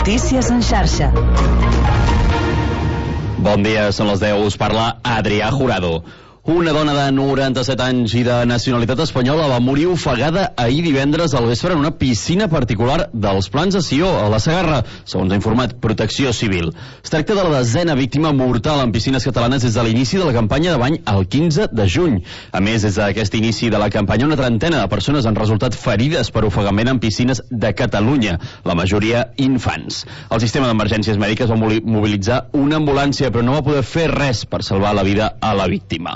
Notícies en xarxa. Bon dia, són les 10, us parla Adrià Jurado. Una dona de 97 anys i de nacionalitat espanyola va morir ofegada ahir divendres al vespre en una piscina particular dels Plans de Sió, a la Segarra, segons ha informat Protecció Civil. Es tracta de la 10a víctima mortal en piscines catalanes des de l'inici de la campanya de bany el 15 de juny. A més, des d'aquest inici de la campanya, una trentena de persones han resultat ferides per ofegament en piscines de Catalunya, la majoria infants. El sistema d'emergències mèdiques va mobilitzar una ambulància, però no va poder fer res per salvar la vida a la víctima.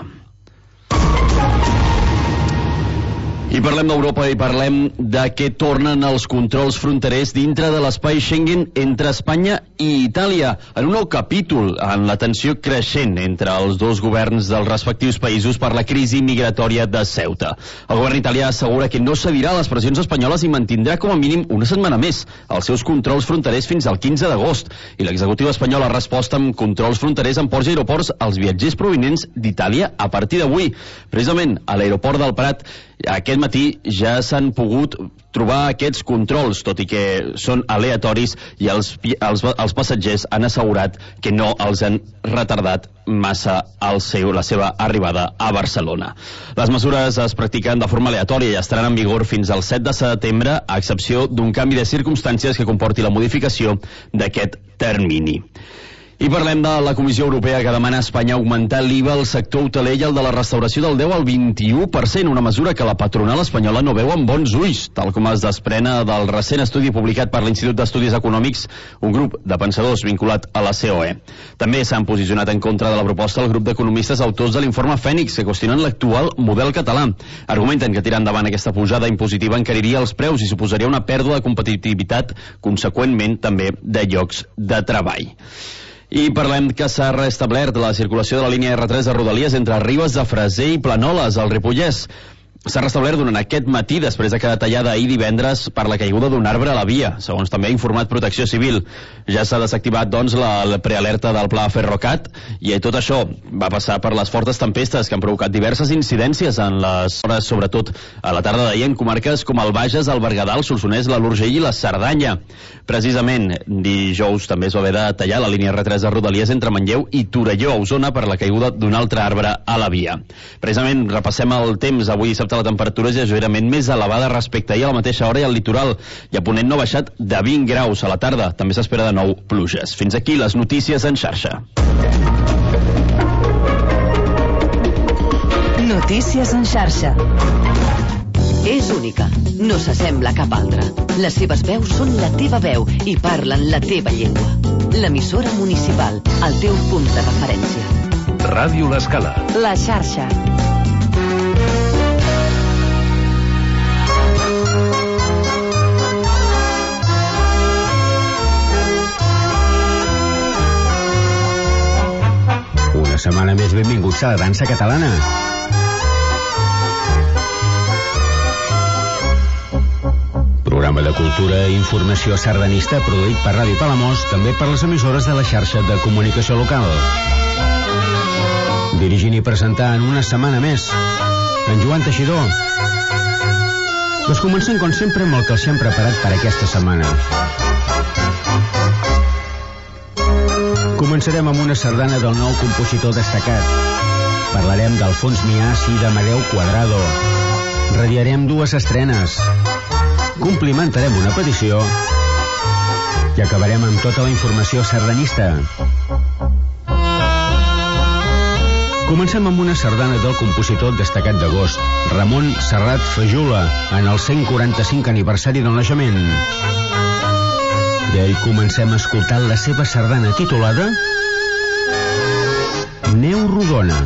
I parlem d'Europa i parlem de què tornen els controls fronterers dintre de l'espai Schengen entre Espanya i Itàlia, en un nou capítol en la tensió creixent entre els dos governs dels respectius països per la crisi migratòria de Ceuta. El govern italià assegura que no cedirà a les pressions espanyoles i mantindrà com a mínim una setmana més els seus controls fronterers fins al 15 d'agost. I l'executiu espanyol ha respost amb controls fronterers en ports i aeroports als viatgers provinents d'Itàlia a partir d'avui. Precisament a l'aeroport del Prat aquest matí ja s'han pogut trobar aquests controls, tot i que són aleatoris, i els passatgers han assegurat que no els han retardat massa la seva arribada a Barcelona. Les mesures es practiquen de forma aleatòria i estaran en vigor fins al 7 de setembre, a excepció d'un canvi de circumstàncies que comporti la modificació d'aquest termini. I parlem de la Comissió Europea, que demana a Espanya augmentar l'IVA al sector hoteler i el de la restauració del 10 al 21%, una mesura que la patronal espanyola no veu amb bons ulls, tal com es desprena del recent estudi publicat per l'Institut d'Estudis Econòmics, un grup de pensadors vinculat a la COE. També s'han posicionat en contra de la proposta el grup d'economistes autors de l'informe Fènix, que qüestionen l'actual model català. Argumenten que tirar endavant aquesta pujada impositiva encariria els preus i suposaria una pèrdua de competitivitat, conseqüentment també de llocs de treball. I parlem que s'ha restablert la circulació de la línia R3 de Rodalies entre Ribes de Freser i Planoles, al Ripollès. S'ha restablert durant aquest matí després de quedar tallada ahir divendres per la caiguda d'un arbre a la via, segons també ha informat Protecció Civil. Ja s'ha desactivat, doncs, la prealerta del Pla Ferrocat, i tot això va passar per les fortes tempestes que han provocat diverses incidències en les hores, sobretot a la tarda d'ahir, en comarques com el Bages, el Berguedà, el Solsonès, l'Alt Urgell i la Cerdanya. Precisament, dijous també es va haver de tallar la línia R3 de Rodalies entre Manlleu i Torelló, a Osona, per la caiguda d'un altre arbre a la via. Precisament, repassem el temps. Avui dissabte la temperatura és lleugerament més elevada respecte ahir a la mateixa hora, i al litoral i a Ponent no ha baixat de 20 graus. A la tarda també s'espera de nou pluges. Fins aquí les notícies en xarxa. Notícies en xarxa. És única, no s'assembla a cap altra. Les seves veus són la teva veu i parlen la teva llengua. L'emissora municipal, el teu punt de referència. Ràdio L'Escala. La xarxa. Una setmana més benvinguts a la dansa catalana. Programa de cultura i informació sardanista produït per Ràdio Palamós, també per les emissores de la xarxa de comunicació local. Dirigint i presentant una setmana més en Joan Teixidor. Doncs comencem com sempre amb el que els hem preparat per aquesta setmana. Començarem amb una sardana del nou compositor destacat. Parlarem d'Alfons Miàs i d'Amadeu Cuadrado. Radiarem dues estrenes. Complimentarem una petició i acabarem amb tota la informació sardanista. Comencem amb una sardana del compositor destacat d'agost, Ramon Serrat Fajula, en el 145 aniversari del naixement. I ahir comencem escoltant la seva sardana titulada Neu Rodona.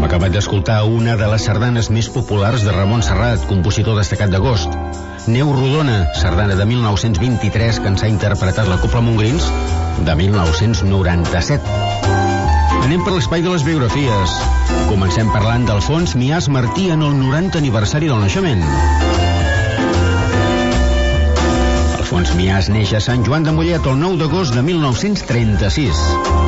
acabat d'escoltar una de les sardanes més populars de Ramon Serrat, compositor destacat d'agost. Neu Rodona, sardana de 1923 que ens ha interpretat la Cobla Montgrins de 1997. Anem per l'espai de les biografies. Comencem parlant d'Alfons Miàs Martí en el 90 aniversari del naixement. Alfons Miàs neix a Sant Joan de Mollet el 9 d'agost de 1936.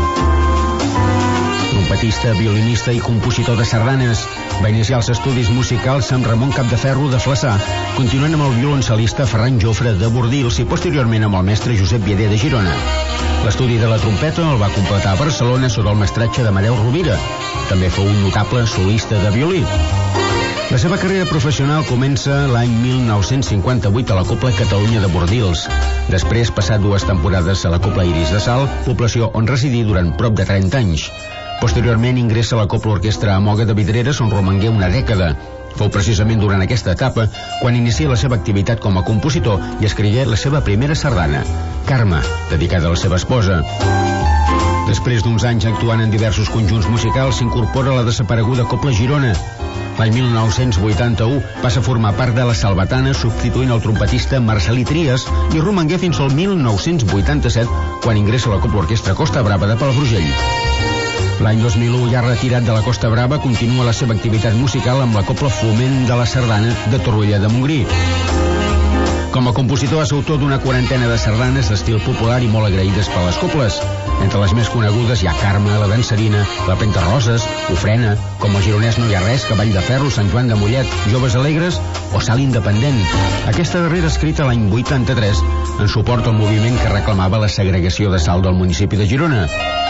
Trompetista, violinista i compositor de sardanes. Va iniciar els estudis musicals amb Ramon Capdeferro de Flaçà, continuant amb el violoncel·lista Ferran Jofre de Bordils i posteriorment amb el mestre Josep Vieder de Girona. L'estudi de la trompeta el va completar a Barcelona sota el mestratge d'Amadeu Rovira. També fou un notable solista de violí. La seva carrera professional comença l'any 1958 a la Cobla Catalunya de Bordils. Després passà 2 temporades a la Cobla Iris de Salt, població on residí durant prop de 30 anys. Posteriorment ingressa a la Cobla Orquestra Amoga de Vidreres, on romangué una dècada. Fou precisament durant aquesta etapa quan inicia la seva activitat com a compositor i escrigué la seva primera sardana, Carme, dedicada a la seva esposa. Després d'uns anys actuant en diversos conjunts musicals, s'incorpora a la desapareguda Cobla Girona. L'any 1981 passa a formar part de la Salvatana, substituint el trompetista Marcelí Trias, i romangué fins al 1987, quan ingressa a la Cobla Orquestra Costa Brava de Palafrugell. L'any 2001, ja retirat de la Costa Brava, continua la seva activitat musical amb la Cobla Foment de la Sardana de Torroella de Montgrí. Com a compositor és autor d'una quarantena de sardanes d'estil popular i molt agraïdes per les cobles. Entre les més conegudes hi ha Carme, la Dansarina, la Pentarroses, Ofrena, Com el gironès no hi ha res, Cavall de Ferro, Sant Joan de Mollet, Joves Alegres o Salt Independent. Aquesta darrera escrita l'any 83 en suport al moviment que reclamava la segregació de sal del municipi de Girona.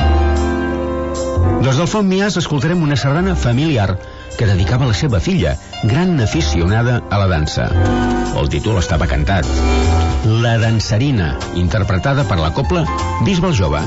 Des d'Alfons Miàs escoltarem una sardana familiar que dedicava a la seva filla, gran aficionada a la dansa. El títol estava cantat. La Dansarina, interpretada per la Cobla Bisbal Jove.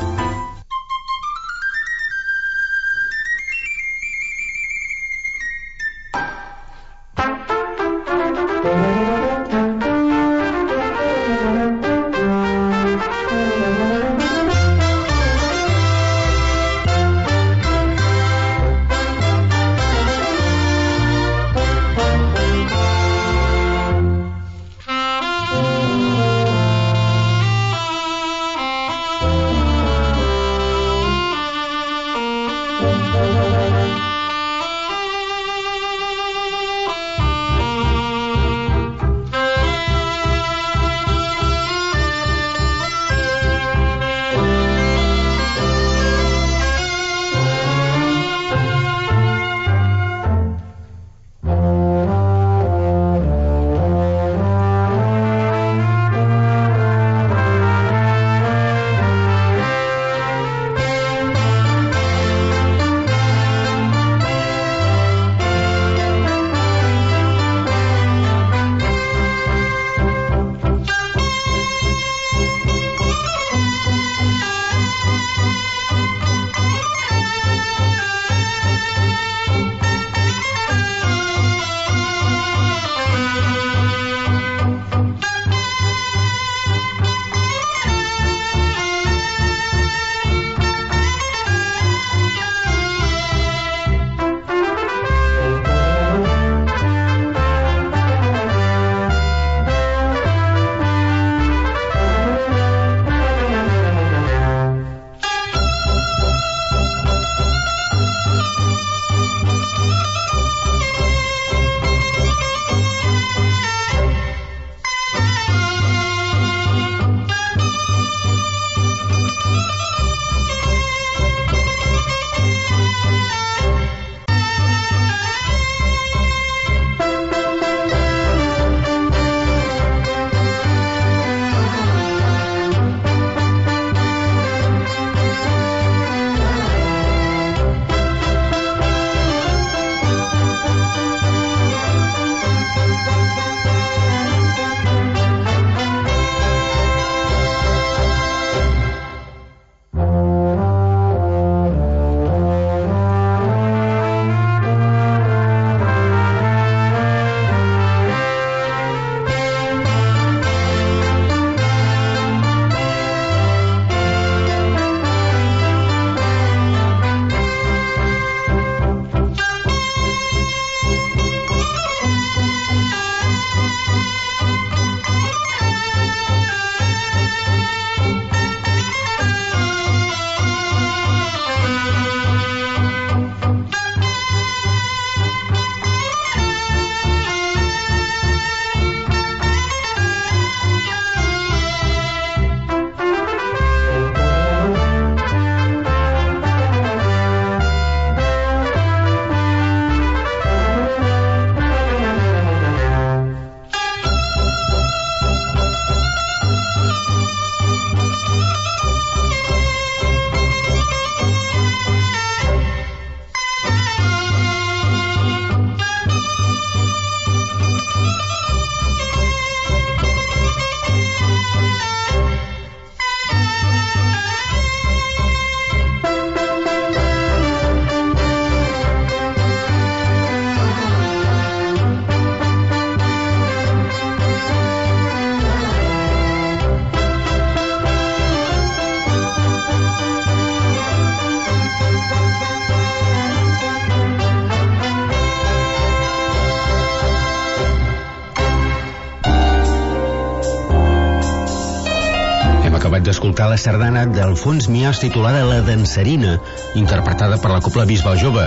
acabat d'escoltar la sardana d'Alfons Miàs titulada La Dansarina, interpretada per la Cobla Bisbal Jove.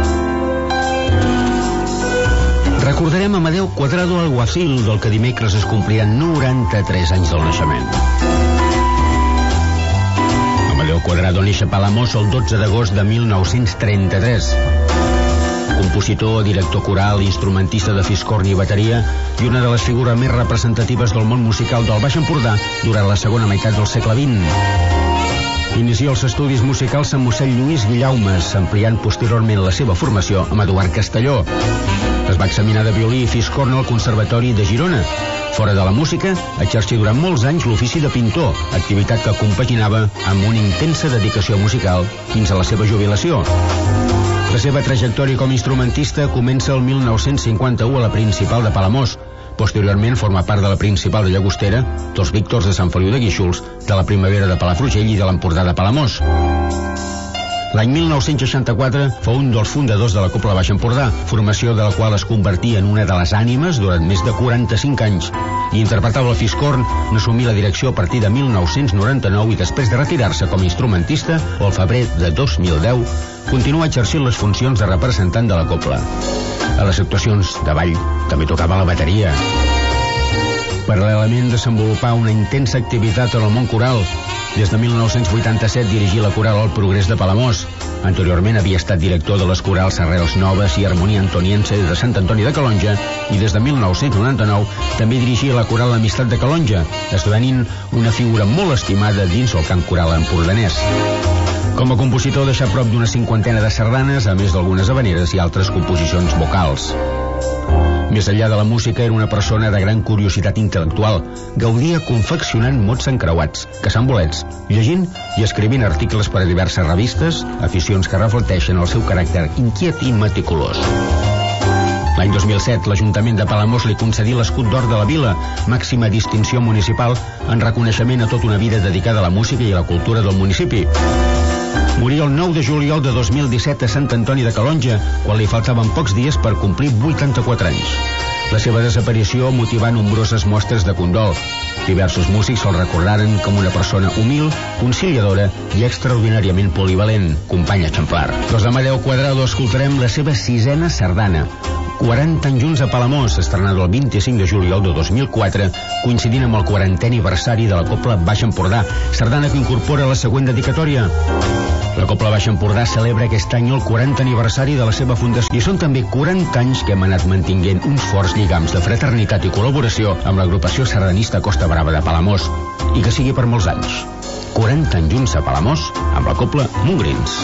Recordarem Amadeu Cuadrado Alguacil, del que dimecres es compliran 93 anys del naixement. Amadeu Cuadrado neix a Palamós el 12 d'agost de 1933. Compositor, director coral, instrumentista de fiscorn i bateria i una de les figures més representatives del món musical del Baix Empordà durant la segona meitat del segle XX. Inicia els estudis musicals amb mossèn Lluís Guillaumes, ampliant posteriorment la seva formació amb Eduard Castelló. Es va examinar de violí i fiscorn al Conservatori de Girona. Fora de la música, exercí durant molts anys l'ofici de pintor, activitat que compaginava amb una intensa dedicació musical fins a la seva jubilació. La seva trajectòria com a instrumentista comença el 1951 a la Principal de Palamós. Posteriorment forma part de la Principal de Llagostera, dels Víctors de Sant Feliu de Guíxols, de la Primavera de Palafrugell i de l'Empordà de Palamós. L'any 1964 fou un dels fundadors de la Cobla Baix Empordà, formació de la qual es convertí en una de les ànimes durant més de 45 anys, i interpretava el fiscorn, n'assumí la direcció a partir de 1999 i després de retirar-se com a instrumentista, al febrer de 2010, continua exercint les funcions de representant de la Cobla. A les actuacions de ball també tocava la bateria. Paral·lelament desenvolupà una intensa activitat en el món coral. Des de 1987 dirigí la coral El Progrés de Palamós. Anteriorment havia estat director de les corals Arrels Noves i Harmonia Antoniense de Sant Antoni de Calonja i des de 1999 també dirigia la coral Amistat de Calonja, esdevenint una figura molt estimada dins el cant coral empordanès. Com a compositor deixà prop d'una 50 de sardanes, a més d'algunes habaneres i altres composicions vocals. Més enllà de la música, era una persona de gran curiositat intel·lectual. Gaudia confeccionant mots encreuats, caçant bolets, llegint i escrivint articles per a diverses revistes, aficions que reflecteixen el seu caràcter inquiet i meticulós. L'any 2007, l'Ajuntament de Palamós li concedí l'Escut d'Or de la Vila, màxima distinció municipal en reconeixement a tota una vida dedicada a la música i a la cultura del municipi. Morí el 9 de juliol de 2017 a Sant Antoni de Calonja, quan li faltaven pocs dies per complir 84 anys. La seva desaparició motivà nombroses mostres de condol. Diversos músics el recordaren com una persona humil, conciliadora i extraordinàriament polivalent, company exemplar. Des d'Amadeu Cuadrado escoltarem la seva 6a sardana, 40 anys junts a Palamós, estrenada el 25 de juliol de 2004, coincidint amb el 40è aniversari de la Cobla Baix Empordà, sardana que incorpora la següent dedicatòria. La Cobla Baix Empordà celebra aquest any el 40 aniversari de la seva fundació i són també 40 anys que hem anat mantinguent uns forts lligams de fraternitat i col·laboració amb l'agrupació sardanista Costa Brava de Palamós, i que sigui per molts anys. 40 anys junts a Palamós amb la Cobla Montgrins.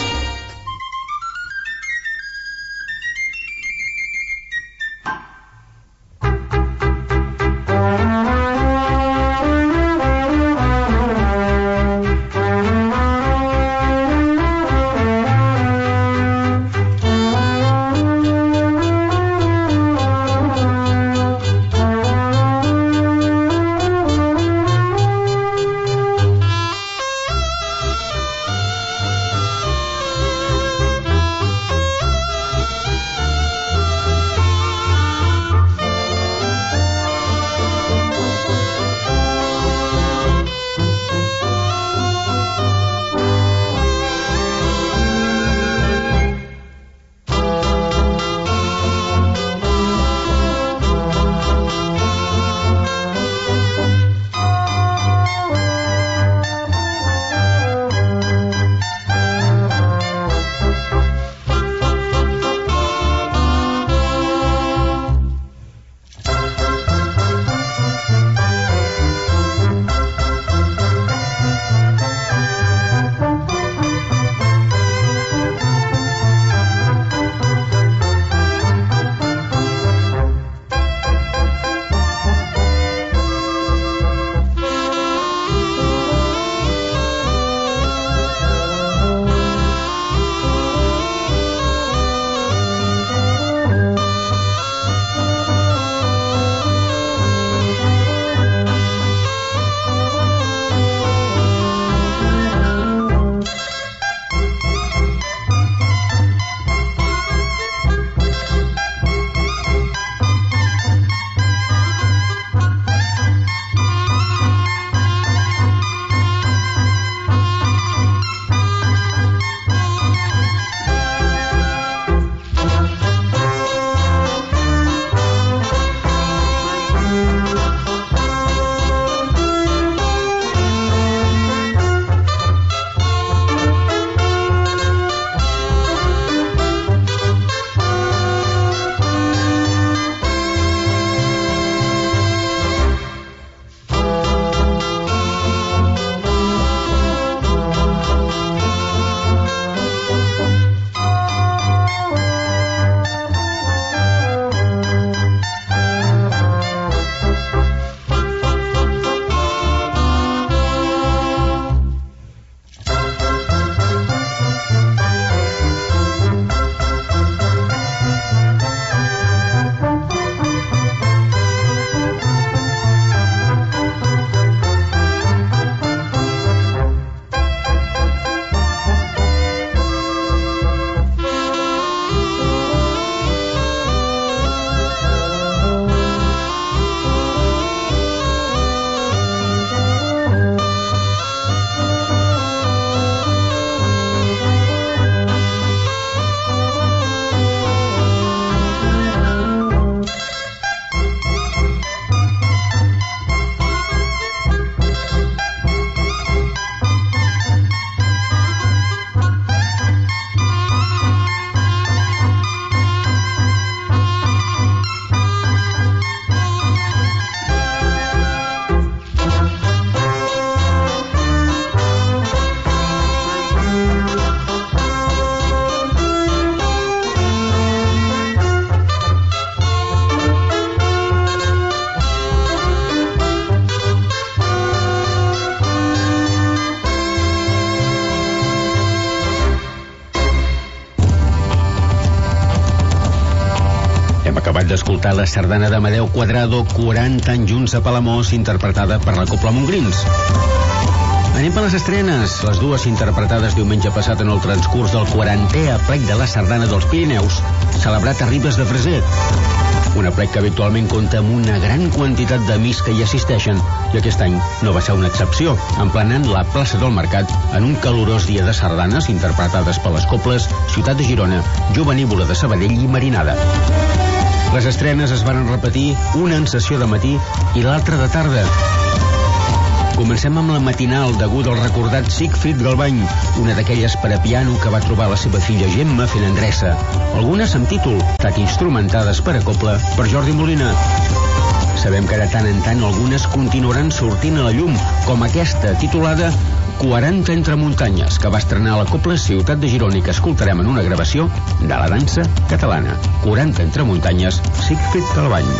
Hem acabat d'escoltar la sardana d'Amadeu Cuadrado, 40 anys junts a Palamós, interpretada per la Cobla Montgrins. Anem per les estrenes. Les dues interpretades diumenge passat en el transcurs del 40è aplec de la Sardana dels Pirineus, celebrat a Ribes de Freser. Un aplec que habitualment compta amb una gran quantitat d'amics que hi assisteixen, i aquest any no va ser una excepció, emplenant la plaça del Mercat en un calorós dia de sardanes interpretades per les cobles Ciutat de Girona, Jovenívola de Sabadell i Marinada. Les estrenes es van repetir, una en sessió de matí i l'altra de tarda. Comencem amb la matinal degut al recordat Siegfried Galbany, una d'aquelles per a piano que va trobar la seva filla Gemma fent endreça. Algunes amb títol, tant instrumentades per a cobla per Jordi Molina. Sabem que de tant en tant algunes continuaran sortint a la llum, com aquesta, titulada 40 entre muntanyes, que va estrenar a la Cobla Ciutat de Girona i que escoltarem en una gravació de la dansa catalana. 40 entre muntanyes, Siegfried Galbany.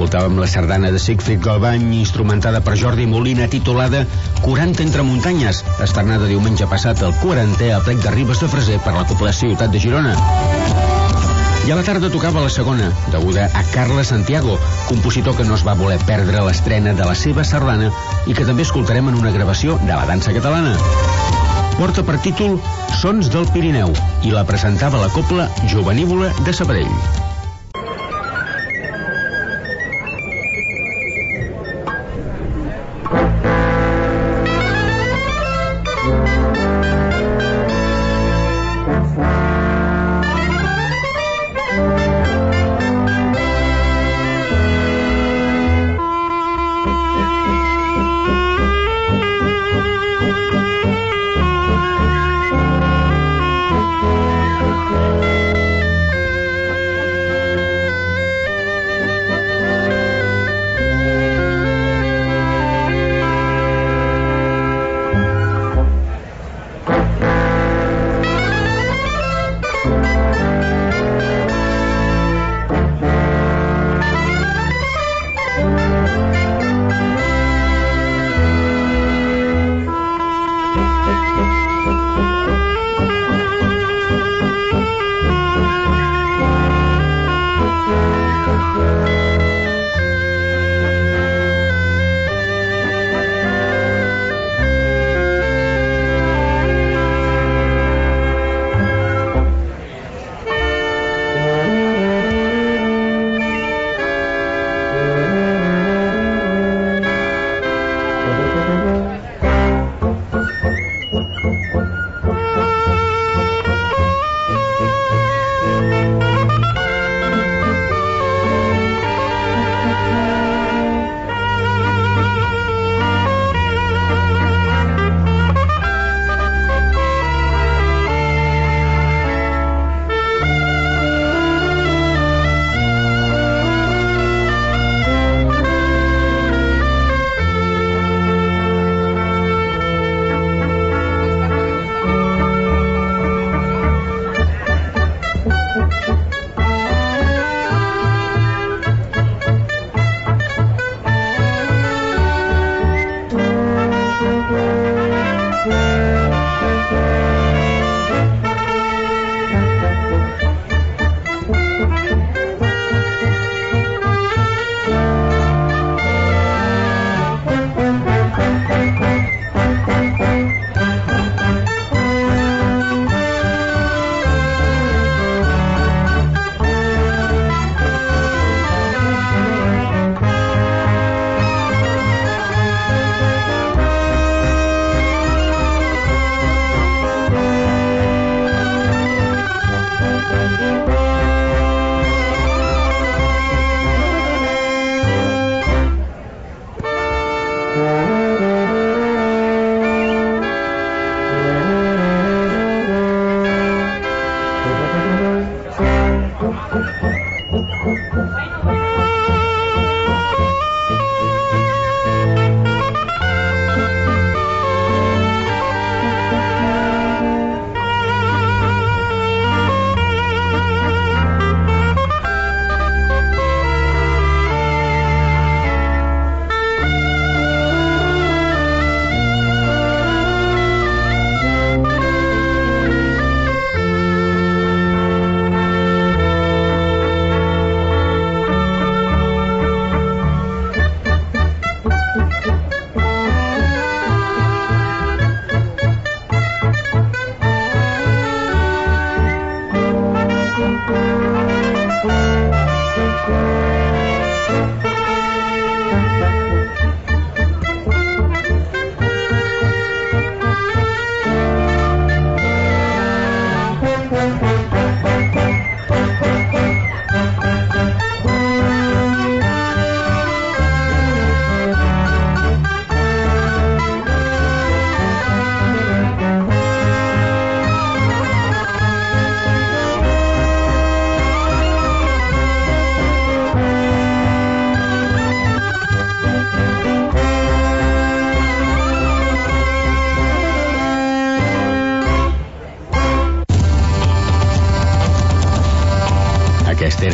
Escoltàvem la sardana de Siegfried Galbany, instrumentada per Jordi Molina, titulada 40 entre muntanyes, estrenada diumenge passat el 40è a Plec de Ribes de Freser per la Copla Ciutat de Girona. I a la tarda tocava la segona, deguda a Carles Santiago, compositor que no es va voler perdre l'estrena de la seva sardana i que també escoltarem en una gravació de la dansa catalana. Porta per títol Sons del Pirineu i la presentava la Copla Jovenívola de Sabadell.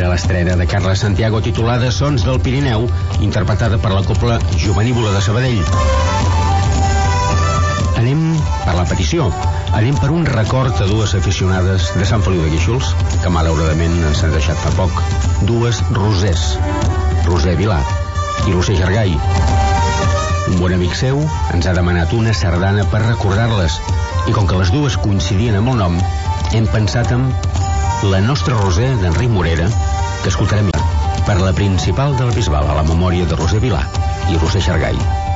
a l'estrena de Carles Santiago titulada Sons del Pirineu, interpretada per la Cobla Jovenívola de Sabadell. Anem per la petició. Anem per un record a dues aficionades de Sant Feliu de Guíxols, que malauradament ens han deixat fa poc. Dues Rosers. Roser Vilà i Roser Gergai. Un bon amic seu ens ha demanat una sardana per recordar-les, i com que les dues coincidien amb el nom, hem pensat en La nostra Roser d'Enric Morera, que escoltarem per la Principal de la Bisbal, a la memòria de Roser Vilà i Roser Gergai.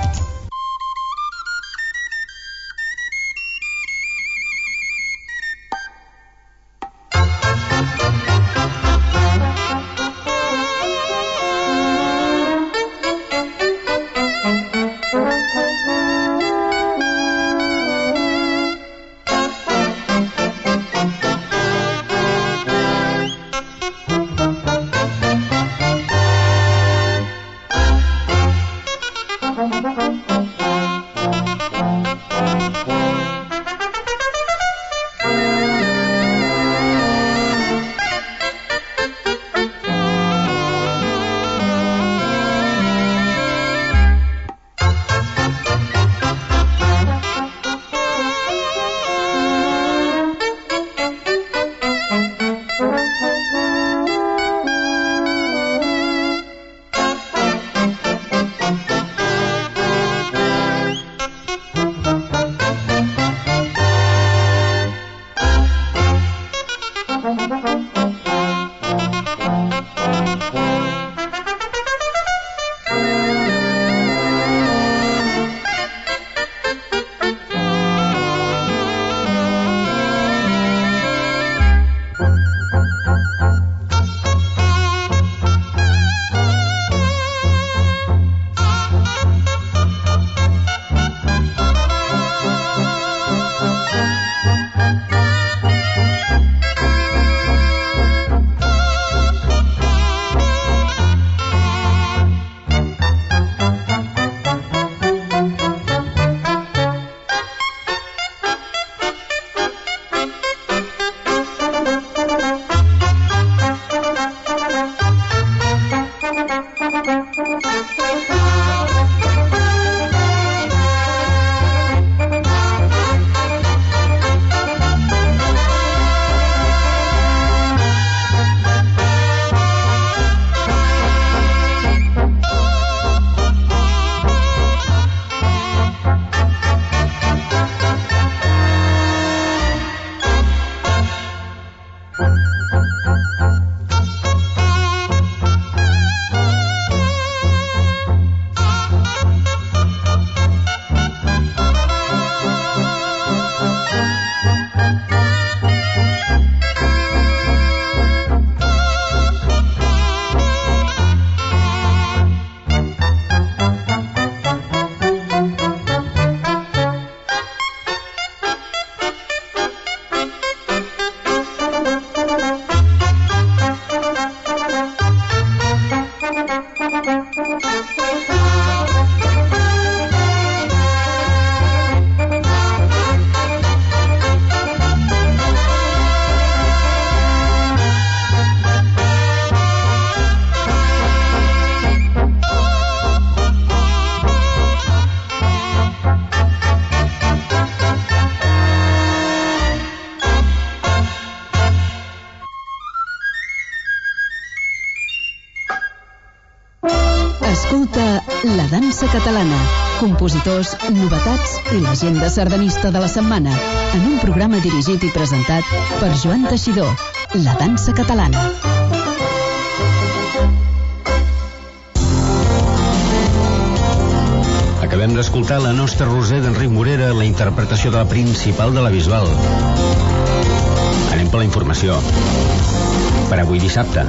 Escolta La dansa catalana, compositors, novetats i l'agenda sardanista de la setmana, en un programa dirigit i presentat per Joan Teixidor. La dansa catalana. Acabem d'escoltar La nostra Roser d'Enric Morera, la interpretació de la Principal de la Bisbal. Anem per la informació. Per avui dissabte.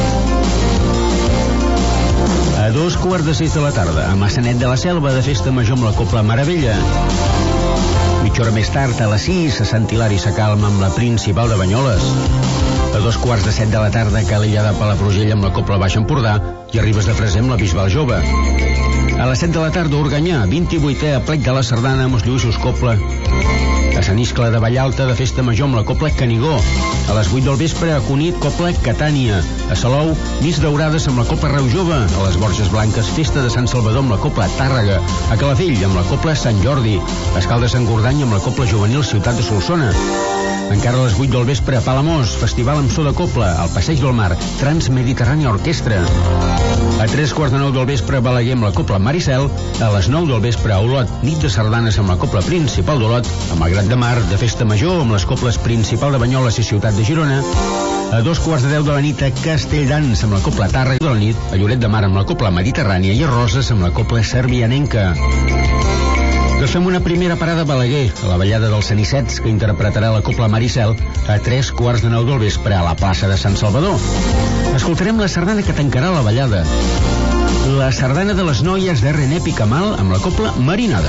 A 2:45 de la tarda, a Massanet de la Selva, de festa major amb la Cobla Meravella. Mitja hora més tard, a les 6, a Sant Hilari Sacalm amb la Principal de Banyoles. A 2:15 de la tarda, a Calella de Palafrugell amb la Cobla Baix Empordà i a Ribes de Freser amb la Bisbal Jove. A les 7 de la tarda, a Organyà, 28è aplec de la Sardana amb els Lluïsos Cobla. A A Sant Iscle de Vallalta, de festa major amb la Cobla Canigó. A les 8 del vespre, a Cunit, Cobla Catània. A Salou, Nits Daurades amb la Cobla Reu Jove. A les Borges Blanques, festa de Sant Salvador amb la Cobla Tàrrega. A Calafell, amb la Cobla Sant Jordi. A Escaldes d'Engordany amb la Cobla Juvenil Ciutat de Solsona. Encara a les 8 del vespre, a Palamós, festival amb so de cobla, al Passeig del Mar, Transmediterrània Orquestra. A 3:15 del vespre, a Balaguer amb la Cobla Maricel. A les 9 del vespre, a Olot, nit de sardanes amb la Cobla Principal d'Olot. A Malgrat de Mar, de festa major, amb les Cobles Principal de Banyoles i Ciutat de Girona. A 2:15 de la nit, a Castelldans amb la Cobla Tàrrega de la nit. A Lloret de Mar amb la Cobla Mediterrània i a Roses amb la Cobla Servianenca. Doncs fem una primera parada a Balaguer, a la ballada dels Sanicets, que interpretarà la Cobla Maricel a 3:15 del vespre a la plaça de Sant Salvador. Escoltarem la sardana que tancarà la ballada. La sardana de les noies de René Picamal amb la Cobla Marinada.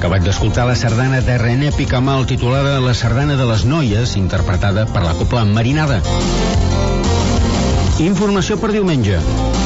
Acabat d'escoltar la sardana de René Picamal titulada La sardana de les noies, interpretada per la Cobla Marinada. Informació per diumenge.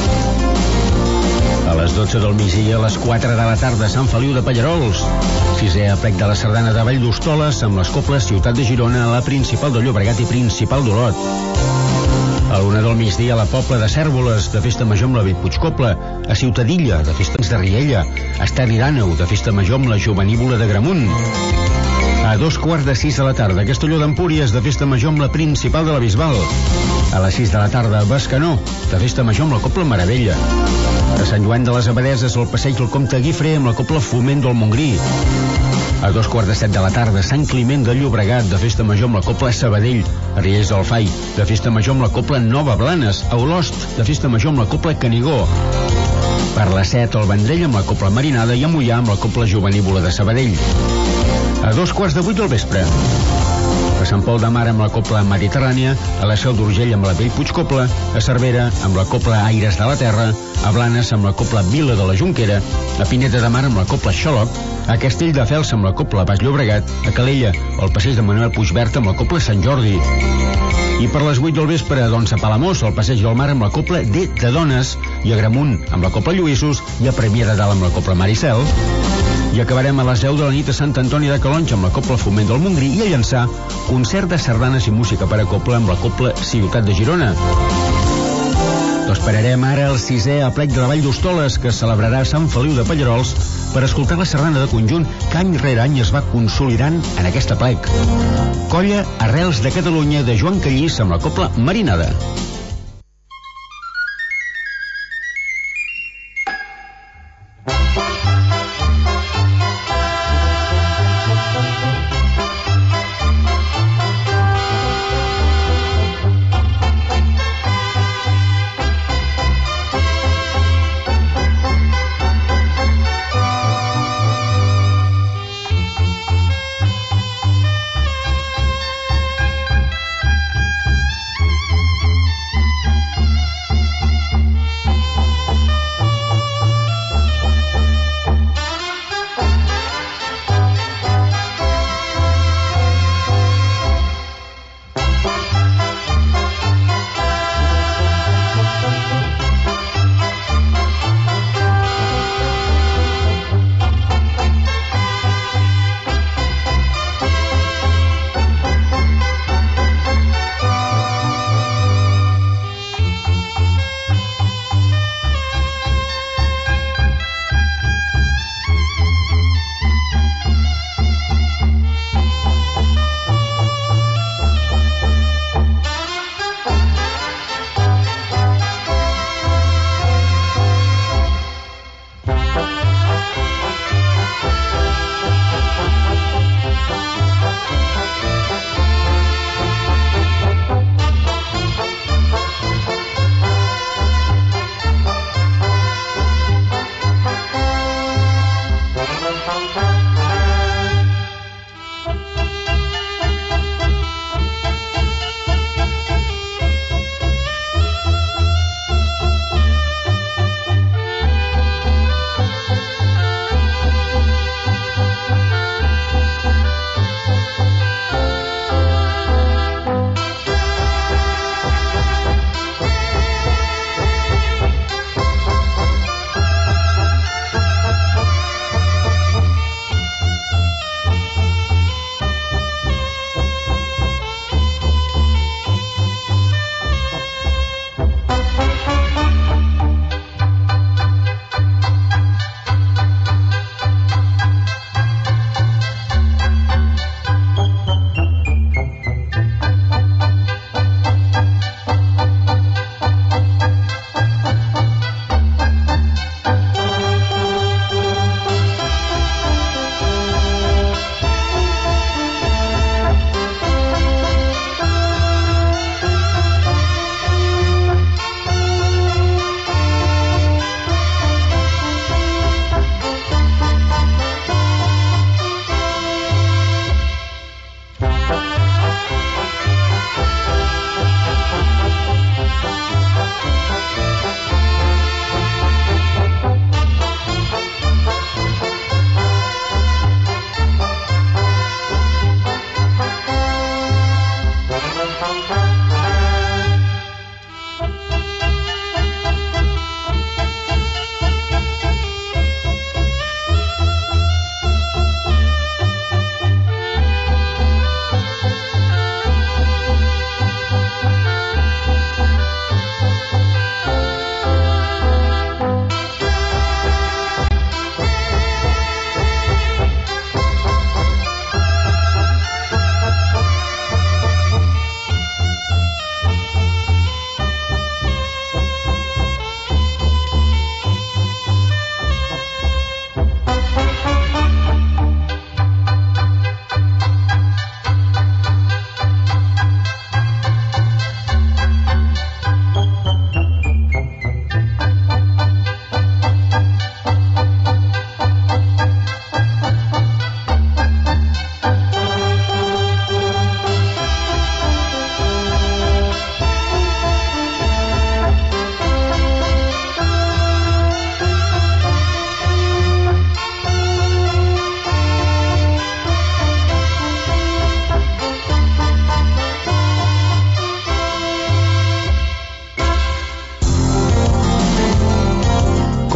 A les 12 del migdia, a les 4 de la tarda, Sant Feliu de Pallerols. 6è aplec de la sardana de Vall d'Hostoles amb les coples Ciutat de Girona, la Principal de Llobregat i Principal d'Olot. A l'1 del migdia, a la Pobla de Cérvoles, de Festa Major amb la Bellpuigcoble. A Ciutadilla, de Festa de Riella. A Esterri d'Àneu, de Festa Major amb la Jovenívola de Gramunt. A 2:45 de la tarda, a Castelló d'Empúries, de Festa Major amb la Principal de la Bisbal. A les 6 de la tarda, a Bescanó, de Festa Major amb la Cobla Meravella. A Sant Joan de les Abadeses, al Passeig del Comte Guifré amb la Cobla Foment del Montgrí. A 2:45 de la tarda, Sant Climent de Llobregat, de Festa Major amb la Cobla Sabadell. A Riells del Fai, de Festa Major amb la Cobla Nova Blanes. A Olost, de Festa Major amb la Cobla Canigó. Per les 7 al Vendrell amb la Cobla Marinada i a Moià amb la Cobla Jovenívola de Sabadell. A 7:15 del vespre. A Sant Pol de Mar amb la Cobla Mediterrània, a la Seu d'Urgell amb la Bellpuigcoble, a Cervera amb la Cobla Aires de la Terra, a Blanes amb la Cobla Vila de la Jonquera, a Pineda de Mar amb la Cobla Xaloc, a Castelldefels amb la Cobla Baix Llobregat, a Calella, al Passeig de Manuel Puigvert amb la Cobla Sant Jordi. I per les 8 del vespre, doncs, a Palamós, al Passeig del Mar amb la Cobla de Dones, i a Gramunt amb la Cobla Lluïssos, i a Premià de Dalt amb la Cobla Maricel. I acabarem a les 10 de la nit a Sant Antoni de Calonge amb la Cobla Foment del Montgrí i a Llançà, concert de sardanes i música per a cobla amb la Cobla Ciutat de Girona. Esperarem ara el 6è aplec de la Vall d'Hostoles, que celebrarà Sant Feliu de Pallerols, per escoltar la sardana de conjunt que any rere any es va consolidant en aquest aplec. Colla Arrels de Catalunya, de Joan Callís amb la Cobla Marinada.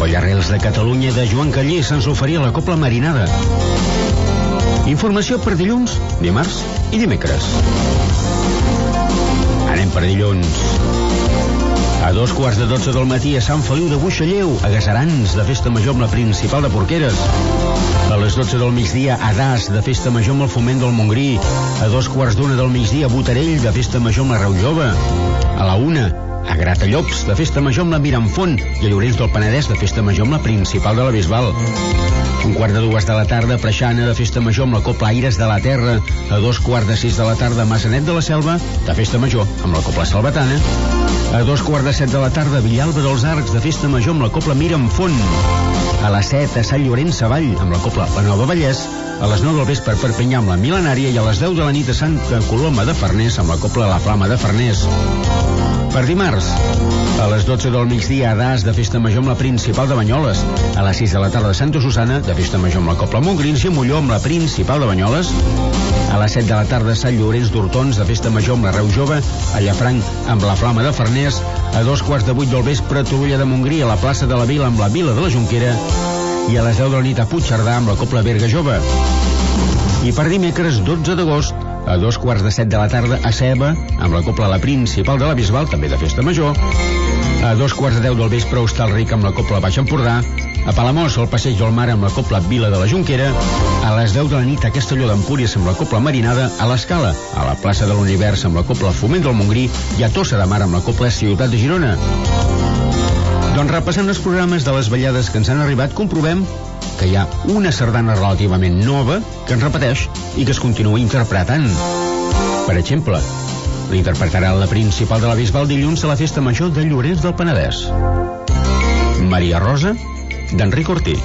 Coll Arrels de Catalunya de Joan Callís ens oferia la Copla Marinada. Informació per dilluns, dimarts i dimecres. Anem per dilluns. A 2:15 del matí a Sant Feliu de Buixalleu, a Gaserans, de festa major amb la Principal de Porqueres. A les 12 del migdia, a Das, de festa major amb el Foment del Montgrí. A 2:15 del migdia, a Botarell, de festa major amb la Reu Jove. A la 1, a Gratallops, de festa major amb la Miramfont. I a Llorenç del Penedès, de festa major amb la Principal de la Bisbal. 1:45 de la tarda, a Preixana, de festa major amb la Copla Aires de la Terra. A 2:45 de la tarda, a Massanet de la Selva, de festa major amb la Copla Salvatana. A 2:15 de la tarda, a Villalba dels Arcs, de festa major amb la Copla Miramfont. A les 7, a Sant Llorenç Savall, amb la Copla La Nova Vallès. A les 9 del vespre, a Perpinyà, amb la Milenària. I a les 10 de la nit, a Santa Coloma de Farners, amb la Copla La Flama de Farners. Per dimarts, a les 12 del migdia, a Das, de festa major amb la Principal de Banyoles. A les 6 de la tarda, a Santa Susana, de festa major amb la Copla Montgrins. I a Molló, amb la Principal de Banyoles. A les 7 de la tarda, a Sant Llorenç d'Hortons, de festa major amb la Reu Jove. A Llafranc, amb la Flama de Farners. A 2:15 del vespre, a Torroella de Montgrí, a la plaça de la Vila, amb la Vila de la Jonquera. I a les 10 de la nit, a Puigcerdà, amb la Copla Berga Jove. I per dimecres, 12 d'agost, a 2:15 de la tarda, a Ceba, amb la Copla La Principal de la Bisbal, també de festa major. A 2:10 del vespre, a Hostalric, amb la Copla Baix Empordà. A Palamós, al Passeig del Mar, amb la Copla Vila de la Jonquera. A les 10 de la nit, a Castelló d'Empúries, amb la Copla Marinada. A l'Escala, a la plaça de l'Univers, amb la Copla Foment del Montgrí. I a Tossa de Mar, amb la Copla Ciutat de Girona. Doncs repassant els programes de les ballades que ens han arribat, comprovem que hi ha una sardana relativament nova que ens repeteix i que es continua interpretant. Per exemple, l'interpretarà la Principal de la Bisbal dilluns a la festa major de Llorenç del Penedès. Maria Rosa, d'Enric Ortí.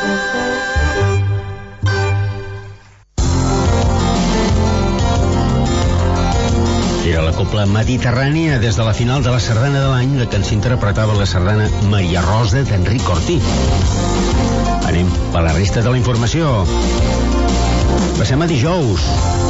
Era la Copla Mediterrània des de la final de la sardana de l'any, de que ens interpretava la sardana Maria Rosa d'Enric Cortí. Anem per la resta de la informació. Passem a dijous.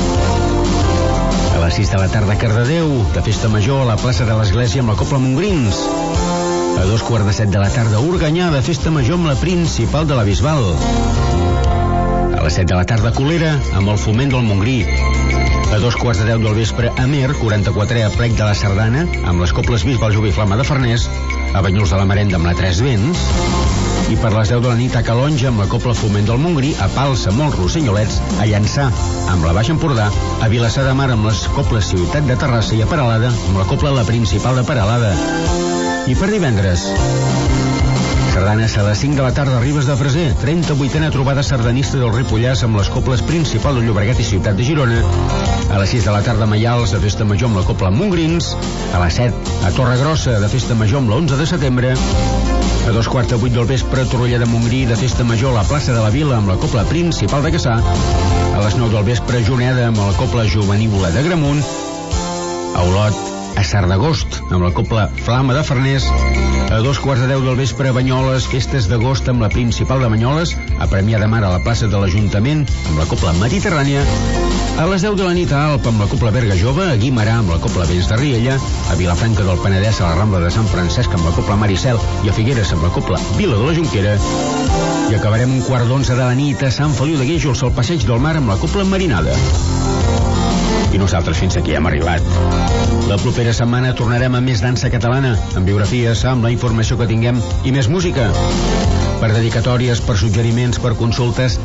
A les 6 de la tarda a Cardedeu, de festa major a la plaça de l'Església amb la Copla Montgrins. A 2:15 de la tarda a Organyà, de festa major amb la Principal de la Bisbal. A les 7 de la tarda a Colera, amb el Foment del Montgrí. A 2:10 del vespre a Mer, 44è aplec de la Sardana, amb les Coples Bisbal Jove i Flama de Farners. A Banyuls de la Marenda amb la Tres Vents. I per les 10 de la nit a Calonja amb la Copla Foment del Montgrí, a Pals amb els Rossenyolets, a Llançà amb la Baix Empordà, a Vilassar de Mar amb les Coples Ciutat de Terrassa i a Peralada amb la Copla La Principal de Peralada. I per divendres, sardanes a les 5 de la tarda a Ribes de Freser, 38a trobada sardanista del Ripollès amb les Coples Principal de Llobregat i Ciutat de Girona. A les 6 de la tarda a Maials, de festa major amb la Copla Montgrins. A les 7 a Torregrossa, de festa major amb l'11 de setembre. A 2:15 del vespre a Torroella de Montgrí, de festa major a la plaça de la Vila amb la Copla Principal de Cassà. A les 9 del vespre a Juneda amb la Copla Jovenívola de Gramunt. A Olot, a Sardagost amb la Copla Flama de Farners. A 2:10 del vespre a Banyoles, festes d'agost amb la Principal de Banyoles. A Premià de Mar a la plaça de l'Ajuntament amb la Copla Mediterrània. A les 10 de la nit a Alp amb la Copla Berga Jove, a Guimerà amb la Copla Vents de Riella, a Vilafranca del Penedès a la Rambla de Sant Francesc amb la Copla Maricel i a Figueres amb la Copla Vila de la Jonquera. I acabarem un 11:15 de la nit a Sant Feliu de Guíxols al Passeig del Mar amb la Copla Marinada. I nosaltres fins aquí hem arribat. La propera setmana tornarem amb més dansa catalana, amb biografies, amb la informació que tinguem i més música. Per dedicatòries, per suggeriments, per consultes,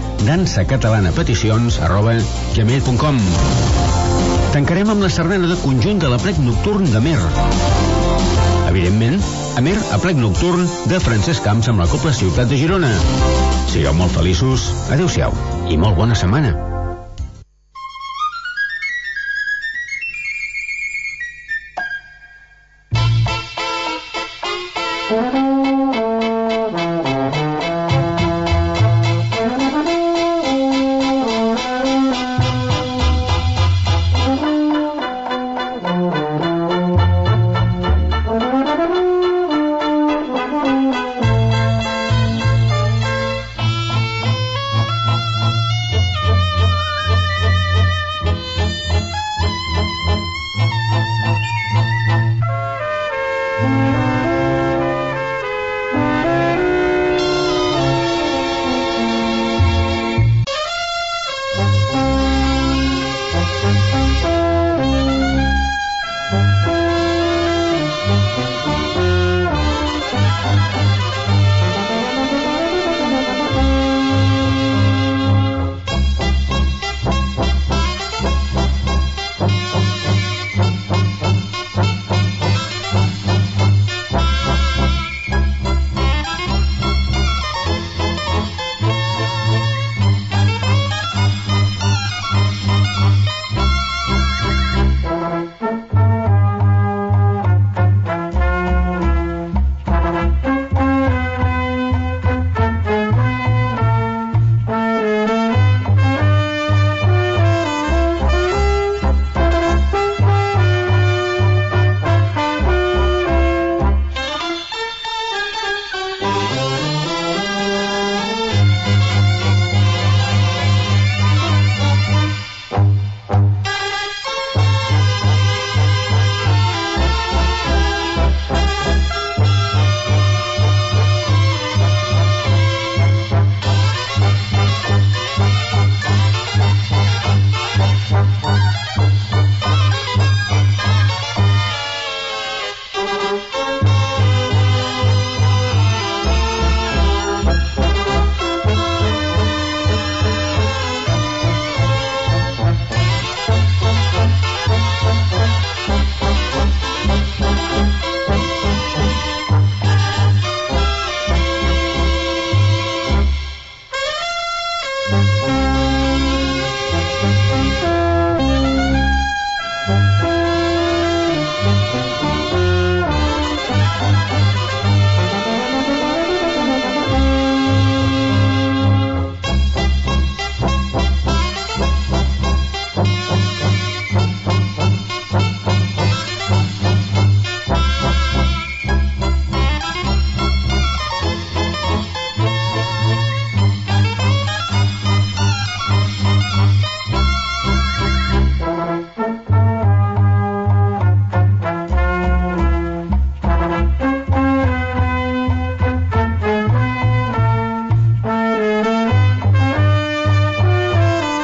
dansacatalana.peticions@gmail.com. Tancarem amb la sardana de conjunt de l'aplec nocturn de Mer. Evidentment, a Mer, aplec nocturn de Francesc Camps amb la Copla Ciutat de Girona. Sigueu molt feliços, adeu-siau i molt bona setmana.